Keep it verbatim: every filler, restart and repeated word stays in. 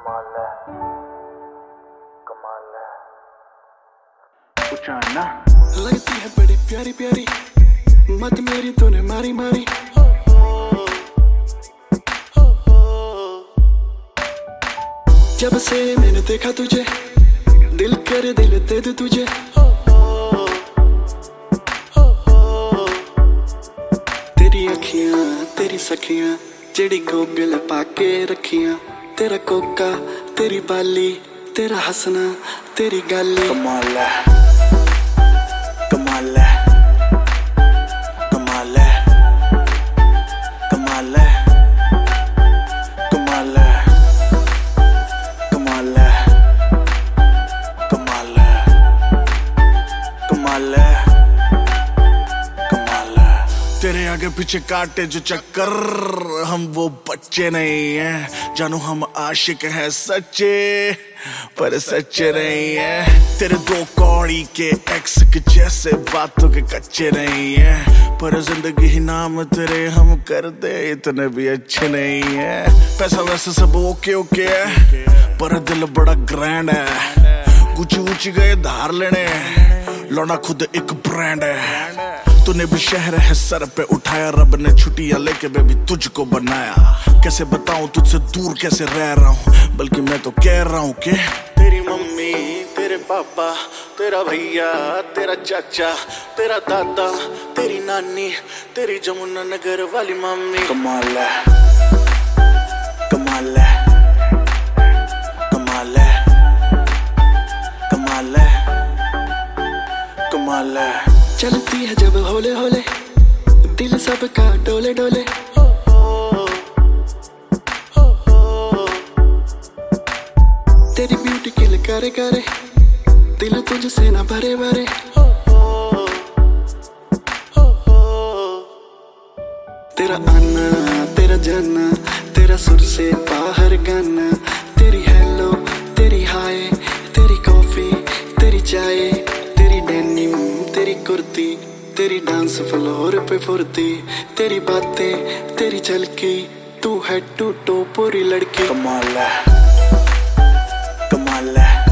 कमाल है, कमाल है। कुछ आना लगती है बड़ी प्यारी प्यारी, मत मेरी तूने मारी मारी। जब से मैंने देखा तुझे, दिल कर दिल दे दे तुझे। तेरी अखियां तेरी सखियां, जेड़ी गोगल पाके रखियां। तेरा कोका तेरी बाली, तेरा हंसना तेरी गाली। कमाल है, कमाल है, कमाल है, कमाल है, कमाल है, कमाल है, कमाल है, कमाल है, कमाल है। तेरे आगे पीछे काटे जो चक्कर, हम वो बच्चे नहीं हैं जानू, हम आशिक हैं सच्चे पर सच्चे नहीं हैं। तेरे दो कौड़ी के एक्स के जैसे बातों के कच्चे नहीं हैं, पर जिंदगी ही नाम तेरे हम कर दे इतने भी अच्छे नहीं हैं। पैसा वैसे सब ओके ओके है, पर दिल बड़ा ग्रैंड है। गुची ऊंची गए धार लेने, लौना खुद एक ब्रांड है। तूने भी शहर है सर पे उठाया, रब ने छुट्टियां लेके बेबी तुझको बनाया। कैसे बताऊं तुझसे दूर कैसे रह रहा हूँ, बल्कि मैं तो कह रहा हूँ कि तेरी मम्मी तेरे पापा, तेरा भैया तेरा चाचा, तेरा दादा तेरी नानी, तेरी जमुना नगर वाली मम्मी। कमाल है, कमाल है, कमाल है, कमाल है, कमाल है। चलती है जब होले होले, दिल सबका डोले डोले। तेरी ब्यूटी किल करे करे, दिल तुझसे ना भरे भरे। तेरा आना तेरा जाना, तेरा सुर से बाहर गाना। तेरी हेलो तेरी हाय, तेरी कॉफी तेरी चाय, तेरी डेनिम तेरी कुर्ती, तेरी डांस फ्लोर पे फुर्ती। तेरी बातें तेरी झलकी, तू है टू टू पूरी लड़की। कमाल है, कमाल है,